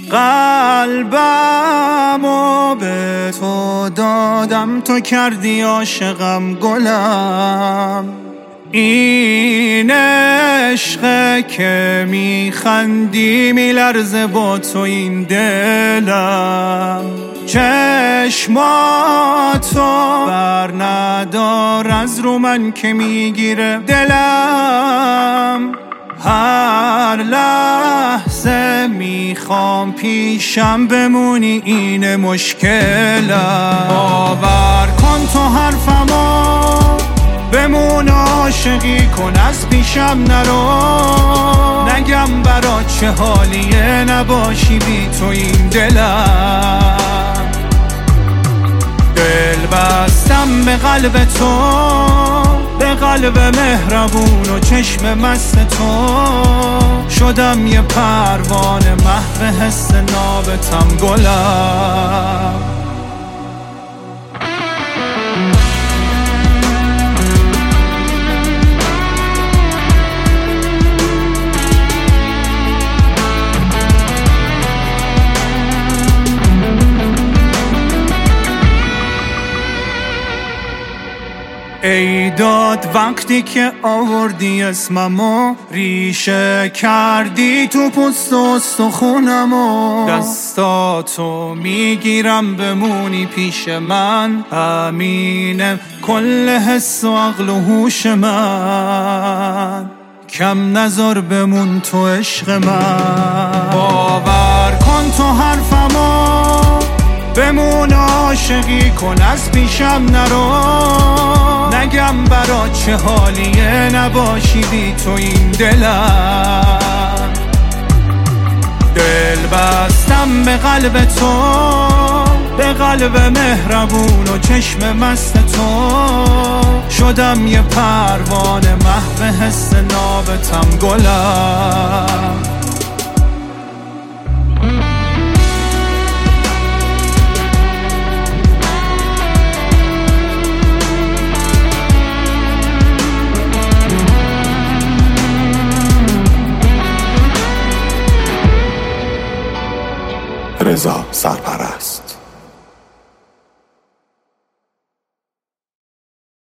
قلبمو به تو دادم، تو کردی عاشقم گلم. این عشقه که میخندی میلرزه با تو این دلم. چشماتو بر ندار از رو من که میگیره دلم. هر لحظه میخوام پیشم بمونی، این مشکلم. باور کن تو حرفمو، بمون عاشقی کن از پیشم نرو. نگم برا چه حالیه نباشی بی تو این دلم. دل بستم به قلب تو، به قلب مهربون و چشم مست تو. شدم یه پروانه محو حس نابتم گلم. ای داد وقتی که آوردی اسممو، ریشه کردی تو پوست و استخونمو. دستاتو میگیرم بمونی پیش من، همینه کل حس و عقل و هوش من. کم نذار بمون تو عشق من. باور کن تو حرفمو، بمون عاشقی کن از پیشم نرو. نگم برا چه حالیه نباشی بی تو این دلم. دل بستم به قلب تو، به قلب مهربون و چشم مست تو. شدم یه پروانه محو حس نابتم گلم. رضا سرپرست.